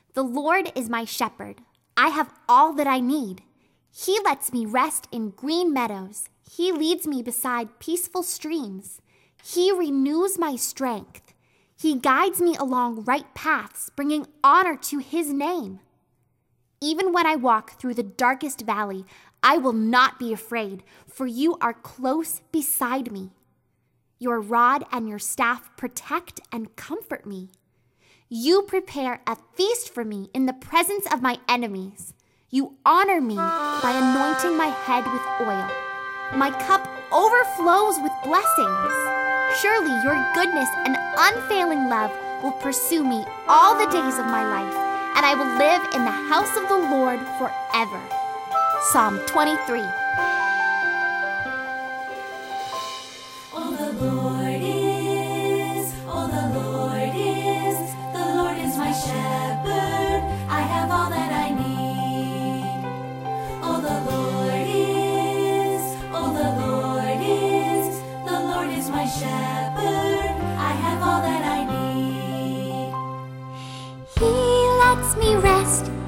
The Lord is my shepherd. I have all that I need. He lets me rest in green meadows. He leads me beside peaceful streams. He renews my strength. He guides me along right paths, bringing honor to his name. Even when I walk through the darkest valley, I will not be afraid, for you are close beside me. Your rod and your staff protect and comfort me. You prepare a feast for me in the presence of my enemies. You honor me by anointing my head with oil. My cup overflows with blessings. Surely your goodness and unfailing love will pursue me all the days of my life, and I will live in the house of the Lord forever. Psalm 23. Oh, the Lord is my shepherd. I have all that I need. Oh, the Lord is my shepherd. I have all that I need. He lets me rest